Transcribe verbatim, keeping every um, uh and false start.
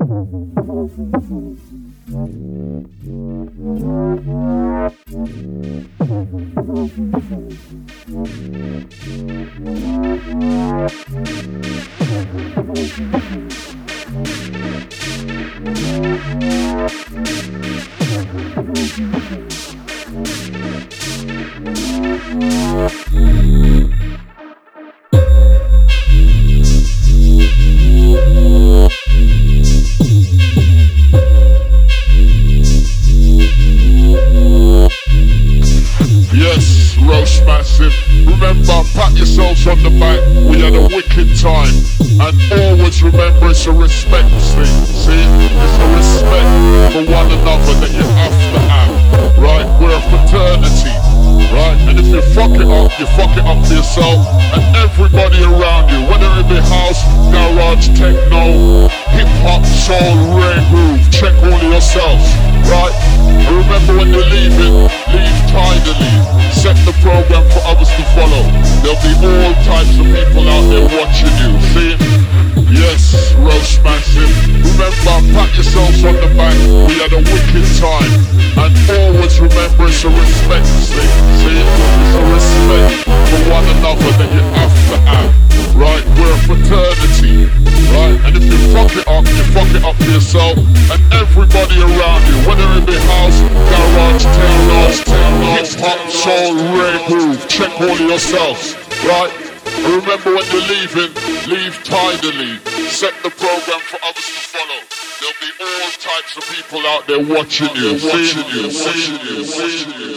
Yes, roast massive. Remember, pat yourselves on the back. We had a wicked time. And always remember it's a respect thing. See, it's a respect for one another that you have to have. Right, we're a fraternity. Right, and if you fuck it up, you fuck it up for yourself and everybody around you. Whether it be house, garage, techno, hip hop, soul, rare groove. Check all of yourselves. Right, and remember when you're leaving, leave tidily. Set the program for others to follow. There'll be all types of people out there watching you. See? Yes, roast massive. Remember, pat yourselves on the back. We had a wicked time. And always remember it's a respect thing. See? It's a respect for one another that you have to have. Right? We're a fraternity. Right? And if you fuck it up, you fuck it up for yourself and everybody around you. Whether it be house, garage, techno, hip hop, soul, rare groove. Check all of yourselves. Right? And remember when you're leaving, leave tidily. Set the program for others to follow. There'll be all types of people out there watching you, watching you, watching you, watching you.